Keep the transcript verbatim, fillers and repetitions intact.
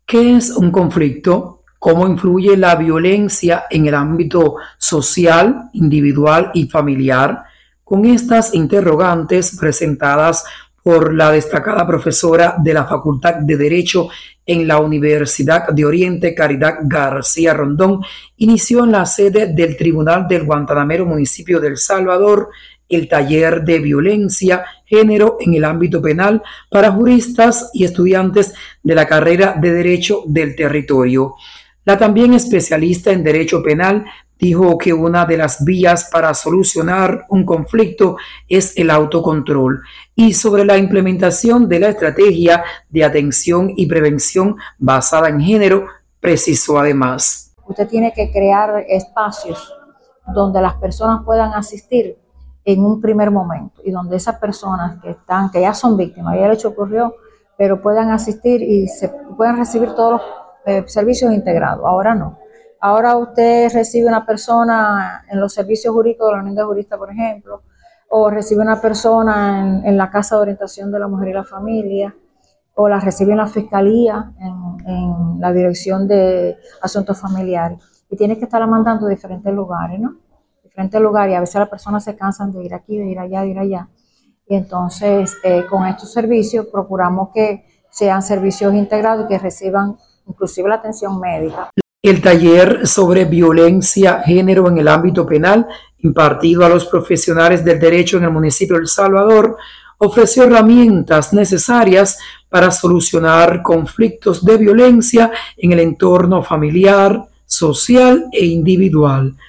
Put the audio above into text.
¿Qué es un conflicto? ¿Cómo influye la violencia en el ámbito social, individual y familiar? Con estas interrogantes presentadas por la destacada profesora de la Facultad de Derecho en la Universidad de Oriente, Caridad García Rondón, inició en la sede del Tribunal del Guantanamero, municipio de El Salvador, el taller de violencia, género en el ámbito penal para juristas y estudiantes de la carrera de Derecho del territorio. La también especialista en Derecho Penal dijo que una de las vías para solucionar un conflicto es el autocontrol y sobre la implementación de la estrategia de atención y prevención basada en género, precisó además. Usted tiene que crear espacios donde las personas puedan asistir en un primer momento y donde esas personas que están, que ya son víctimas, ya el hecho ocurrió, pero puedan asistir y se puedan recibir todos los eh, servicios integrados. Ahora no. Ahora usted recibe una persona en los servicios jurídicos de la Unión de Juristas, por ejemplo, o recibe una persona en, en la Casa de Orientación de la Mujer y la Familia, o la recibe en la Fiscalía, en, en la Dirección de Asuntos Familiares, y tiene que estarla mandando a diferentes lugares, ¿no? Diferentes lugares, y a veces las personas se cansan de ir aquí, de ir allá, de ir allá. Y entonces, eh, con estos servicios, procuramos que sean servicios integrados y que reciban inclusive la atención médica. El taller sobre violencia, género en el ámbito penal, impartido a los profesionales del derecho en el municipio de El Salvador, ofreció herramientas necesarias para solucionar conflictos de violencia en el entorno familiar, social e individual.